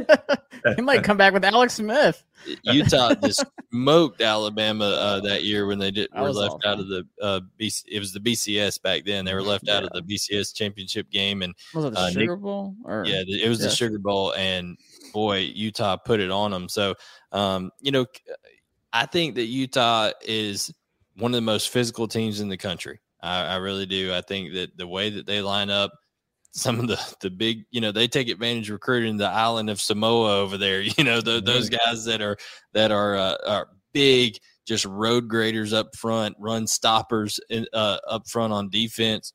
he might come back with Alex Smith. Utah just smoked Alabama uh, that year when they did were left out of the uh, B C, it was the B C S back then. They were left yeah. out of the B C S championship game, and was it the uh, Sugar Nick, Bowl? Or? Yeah, it was yeah. the Sugar Bowl, and boy, Utah put it on them. So, um, you know, I think that Utah is one of the most physical teams in the country. I, I really do. I think that the way that they line up, some of the, the big, you know, they take advantage of recruiting the island of Samoa over there. You know, the, those guys that are that are uh, are big, just road graders up front, run stoppers in, uh, up front on defense.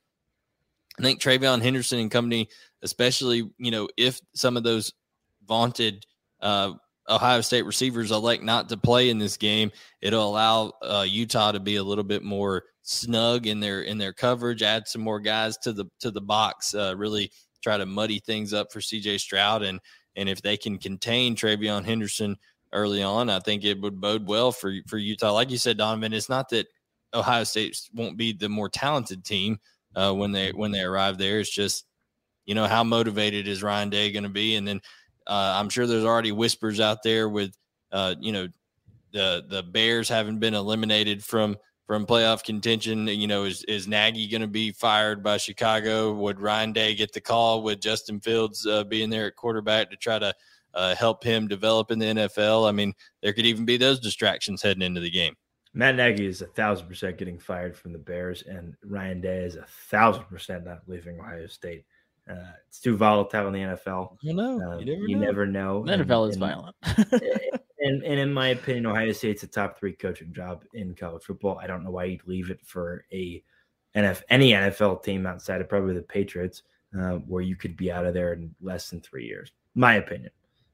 I think TreVeyon Henderson and company, especially, you know, if some of those vaunted uh, Ohio State receivers elect not to play in this game, it'll allow uh, Utah to be a little bit more snug in their in their coverage, add some more guys to the to the box, uh, really try to muddy things up for C J Stroud. And and if they can contain TreVeyon Henderson early on, I think it would bode well for, for Utah. Like you said, Donovan, it's not that Ohio State won't be the more talented team uh, when they when they arrive there. It's just, you know, how motivated is Ryan Day going to be? And then Uh, I'm sure there's already whispers out there with, uh, you know, the the Bears haven't been eliminated from from playoff contention. You know, is is Nagy going to be fired by Chicago? Would Ryan Day get the call with Justin Fields uh, being there at quarterback to try to uh, help him develop in the N F L? I mean, there could even be those distractions heading into the game. Matt Nagy is a thousand percent getting fired from the Bears, and Ryan Day is a thousand percent not leaving Ohio State. Uh, it's too volatile in the N F L. You know, uh, you never you know. Never know. The N F L and, is and, violent. and, and in my opinion, Ohio State's a top three coaching job in college football. I don't know why you'd leave it for a N F any N F L team outside of probably the Patriots, uh, where you could be out of there in less than three years. My opinion.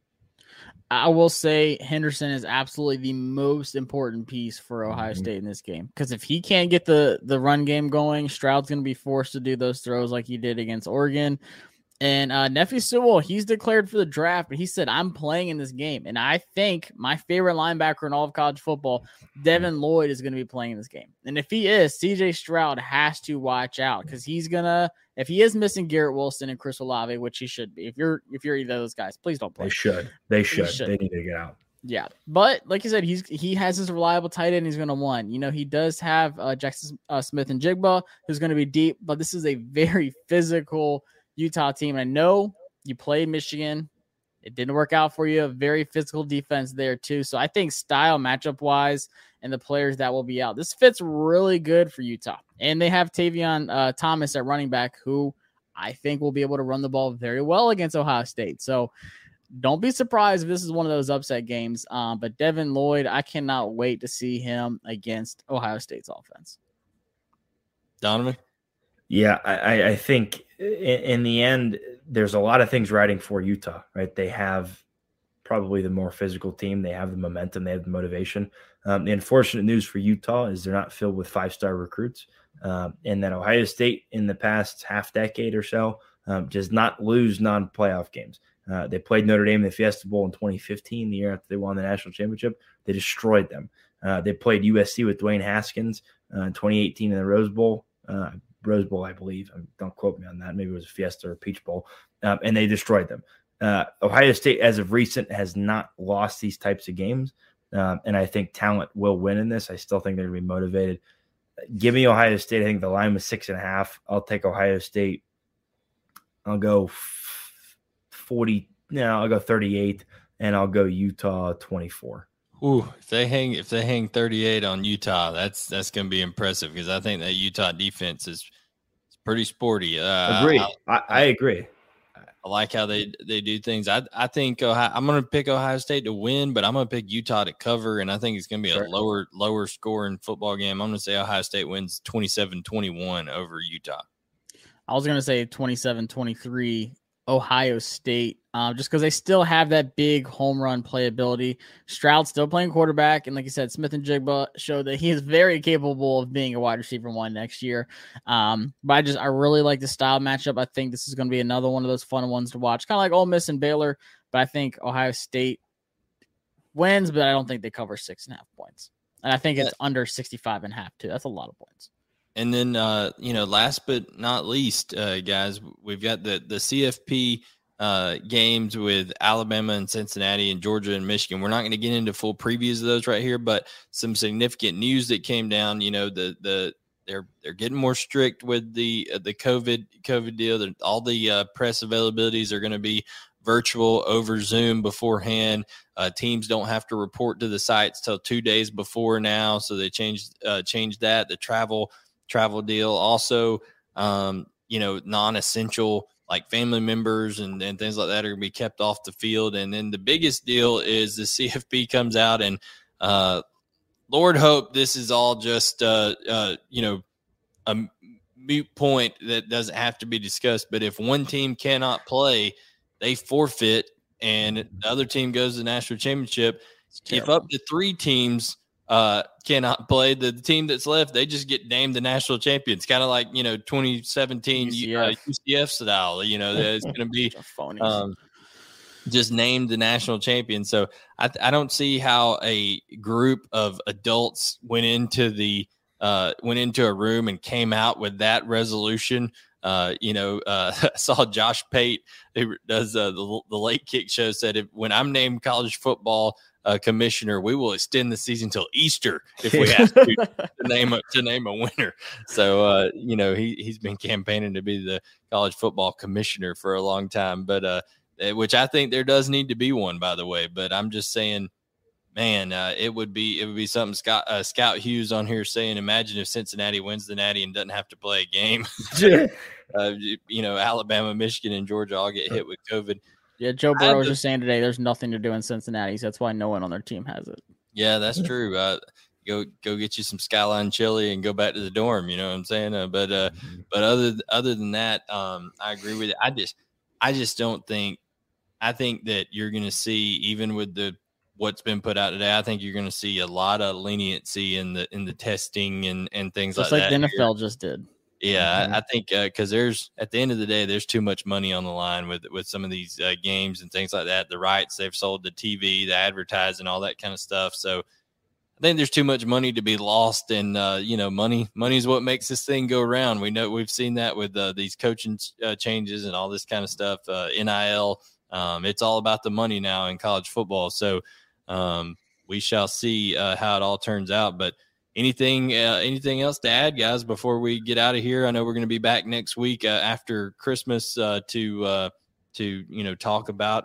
I will say Henderson is absolutely the most important piece for Ohio mm-hmm. State in this game, because if he can't get the, the run game going, Stroud's going to be forced to do those throws like he did against Oregon. And uh, Nephi Sewell, he's declared for the draft, but he said, I'm playing in this game. And I think my favorite linebacker in all of college football, Devin Lloyd, is going to be playing in this game. And if he is, C J Stroud has to watch out, because he's going to, if he is missing Garrett Wilson and Chris Olave, which he should be, if you're if you're either of those guys, please don't play. They should. They should. should. They need to get out. Yeah. But like you said, he's he has his reliable tight end. He's going to win. You know, he does have uh, Jackson uh, Smith and Jigba, who's going to be deep, but this is a very physical Utah team. I know you played Michigan It didn't work out for you. A very physical defense there too. So I think style matchup wise and the players that will be out, this fits really good for Utah. And they have Tavion uh, Thomas at running back, who I think will be able to run the ball very well against Ohio State. So don't be surprised if this is one of those upset games. Um, but Devin Lloyd, I cannot wait to see him against Ohio State's offense. Donovan? Yeah, I, I think in, in the end, there's a lot of things riding for Utah, right? They have probably the more physical team. They have the momentum. They have the motivation. Um, the unfortunate news for Utah is they're not filled with five-star recruits. Um, and that Ohio State in the past half decade or so um, does not lose non-playoff games. Uh, they played Notre Dame in the Fiesta Bowl in twenty fifteen, the year after they won the national championship. They destroyed them. Uh, they played U S C with Dwayne Haskins uh, in twenty eighteen in the Rose Bowl. Uh, Rose Bowl, I believe. Don't quote me on that. Maybe it was a Fiesta or Peach Bowl. Um, and they destroyed them. Uh, Ohio State, as of recent, has not lost these types of games. Um, and I think talent will win in this. I still think they're going to be motivated. Give me Ohio State. I think the line was six and a half. I'll take Ohio State. I'll go forty. No, I'll go thirty-eight, and I'll go Utah twenty-four. Ooh, if they hang if they hang thirty-eight on Utah, that's that's going to be impressive because I think that Utah defense is pretty sporty. Uh, agree. I, I, I agree. I like how they they do things. I I think Ohio, I'm going to pick Ohio State to win, but I'm going to pick Utah to cover, and I think it's going to be a sure. lower lower scoring football game. I'm going to say Ohio State wins twenty-seven twenty-one over Utah. I was going to say twenty-seven twenty-three Ohio State, um, just because they still have that big home run playability. Stroud still playing quarterback, and like you said, Smith and Jigba showed that he is very capable of being a wide receiver one next year. Um, but I just I really like the style matchup. I think this is going to be another one of those fun ones to watch, kind of like Ole Miss and Baylor. But I think Ohio State wins, but I don't think they cover six and a half points, and I think it's yeah. under sixty-five and a half too. That's a lot of points. And then, uh, you know, last but not least, uh, guys, we've got the, the C F P uh, games with Alabama and Cincinnati and Georgia and Michigan. We're not going to get into full previews of those right here, but some significant news that came down. You know, the the they're they're getting more strict with the uh, the COVID COVID deal. They're, all the uh, press availabilities are going to be virtual over Zoom beforehand. Uh, teams don't have to report to the sites till two days before now, so they changed uh, changed that. The travel. travel deal also um you know non-essential like family members and, and things like that are gonna be kept off the field. And then the biggest deal is the C F P comes out and uh Lord hope this is all just uh uh you know a moot point that doesn't have to be discussed, but if one team cannot play, they forfeit and the other team goes to the national championship. If up to three teams uh cannot play, the, the team that's left, they just get named the national champions, kind of like, you know, twenty seventeen U C F, uh, U C F style. You know, it's going to be um, just named the national champion. So I, I don't see how a group of adults went into the uh went into a room and came out with that resolution. Uh, you know, uh, I saw Josh Pate, who does uh, the, the Late Kick show, said, if, when I'm named college football uh, commissioner, we will extend the season till Easter if we have to, to name a, to name a winner. So, uh, you know, he, he's been campaigning to be the college football commissioner for a long time, but uh, which I think there does need to be one, by the way. But I'm just saying, man, uh, it would be it would be something. Scott uh, Scout Hughes on here saying, imagine if Cincinnati wins the Natty and doesn't have to play a game. uh, you know, Alabama, Michigan, and Georgia all get hit with COVID. Yeah, Joe Burrow was just saying today, there's nothing to do in Cincinnati, so that's why no one on their team has it. Yeah, that's true. Uh, go go get you some Skyline chili and go back to the dorm. You know what I'm saying? Uh, but uh, mm-hmm. but other other than that, um, I agree with it. I just I just don't think. I think that you're going to see, even with the what's been put out today, I think you're going to see a lot of leniency in the in the testing and, and things just like, like that. Just like the N F L just did. Yeah, mm-hmm. I, I think because uh, there's at the end of the day, there's too much money on the line with with some of these uh, games and things like that. The rights they've sold, the T V, the advertising, all that kind of stuff. So I think there's too much money to be lost, and uh, you know, money money is what makes this thing go around. We know we've seen that with uh, these coaching uh, changes and all this kind of stuff. Uh, N I L, um, it's all about the money now in college football. So um, we shall see uh, how it all turns out. But anything uh, anything else to add, guys, before we get out of here? I know we're going to be back next week uh, after Christmas uh, to uh, to you know talk about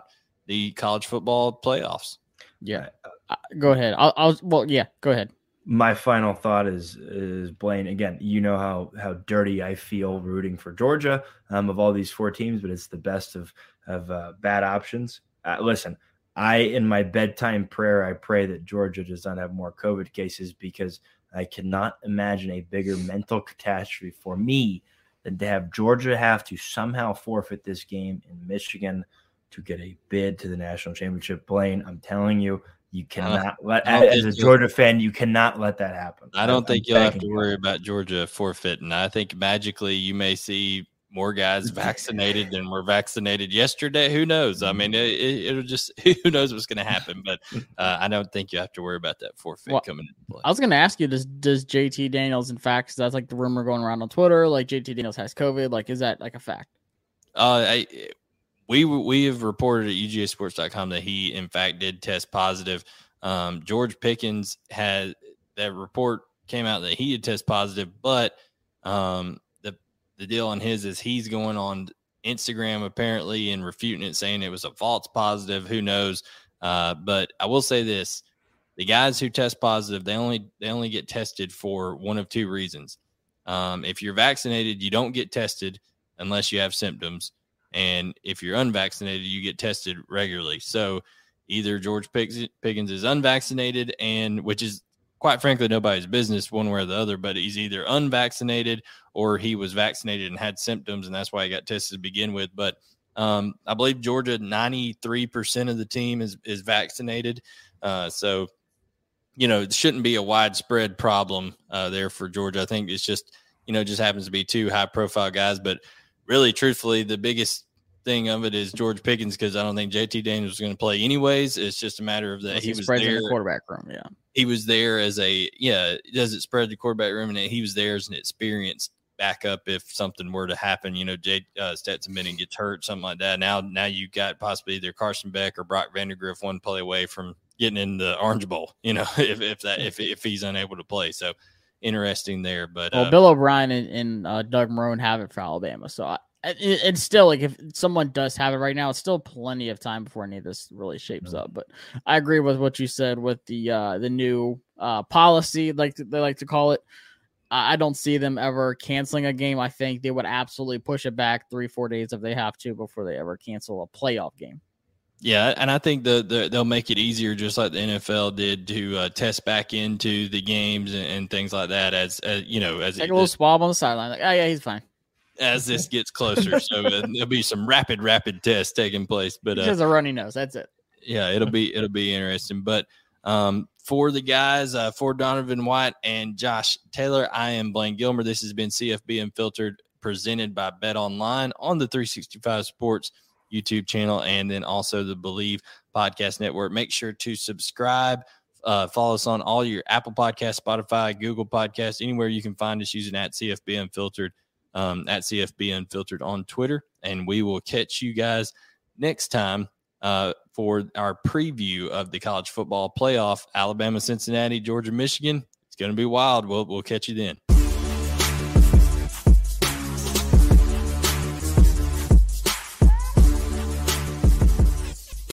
the college football playoffs. Yeah. Uh, go ahead. I'll, I'll, well, yeah, go ahead. My final thought is, is Blaine, again, you know how, how dirty I feel rooting for Georgia um, of all these four teams, but it's the best of, of uh, bad options. Uh, listen, I, in my bedtime prayer, I pray that Georgia does not have more COVID cases, because I cannot imagine a bigger mental catastrophe for me than to have Georgia have to somehow forfeit this game in Michigan to get a bid to the national championship. Blaine, I'm telling you, you cannot let, as a Georgia fan, you cannot let that happen. I don't I'm, think I'm you'll have to worry about Georgia forfeiting. I think magically you may see more guys vaccinated than were vaccinated yesterday. Who knows? I mean, it, it, it'll just, who knows what's going to happen, but uh, I don't think you have to worry about that forfeit well, coming into play. I was going to ask you, does, does J T Daniels, in fact, because that's like the rumor going around on Twitter, like J T Daniels has COVID. Like, is that like a fact? Uh, I, we, we have reported at U G A sports dot com that he in fact did test positive. Um, George Pickens had that report came out that he had tested positive, but um, the the deal on his is he's going on Instagram apparently and refuting it, saying it was a false positive. Who knows? Uh, but I will say this: the guys who test positive, they only they only get tested for one of two reasons. Um, if you're vaccinated, you don't get tested unless you have symptoms, and if you're unvaccinated, you get tested regularly. So either George Pickens is unvaccinated, and which is quite frankly nobody's business one way or the other, but he's either unvaccinated or he was vaccinated and had symptoms, and that's why he got tested to begin with. But um, I believe Georgia, ninety-three percent of the team is, is vaccinated. Uh, so, you know, it shouldn't be a widespread problem uh, there for Georgia. I think it's just, you know, just happens to be two high-profile guys. But really, truthfully, the biggest thing of it is George Pickens, because I don't think J T Daniels was going to play anyways. It's just a matter of that he was there in the quarterback room. Yeah, he was there as a yeah. Does it spread the quarterback room? And he was there as an experienced backup if something were to happen. You know, Jay uh, Stetson Bennett gets hurt, something like that. Now, now you got possibly either Carson Beck or Brock Vandagriff one play away from getting in the Orange Bowl. You know, if if that if if he's unable to play, so interesting there. But well, uh, Bill O'Brien and, and uh, Doug Marrone have it for Alabama, so. I, It's still like if someone does have it right now, it's still plenty of time before any of this really shapes up. But I agree with what you said with the uh, the new uh, policy, like they like to call it. I don't see them ever canceling a game. I think they would absolutely push it back three, four days if they have to before they ever cancel a playoff game. Yeah, and I think the, the they'll make it easier, just like the N F L did, to uh, test back into the games and, and things like that. As, as you know, as take it, a little this, swab on the sideline, like, oh yeah, he's fine. As this gets closer, so uh, there'll be some rapid, rapid tests taking place. But uh, just a runny nose, that's it. Yeah, it'll be it'll be interesting. But um, for the guys, uh, for Donovan White and Josh Taylor, I am Blaine Gilmer. This has been C F B Unfiltered, presented by Bet Online on the three sixty-five Sports YouTube channel, and then also the Believe Podcast Network. Make sure to subscribe. Uh, follow us on all your Apple Podcasts, Spotify, Google Podcasts, anywhere you can find us using at C F B Unfiltered. Um, at C F B Unfiltered on Twitter, and we will catch you guys next time uh, for our preview of the college football playoff. Alabama, Cincinnati, Georgia, Michigan. It's going to be wild. We'll we'll catch you then.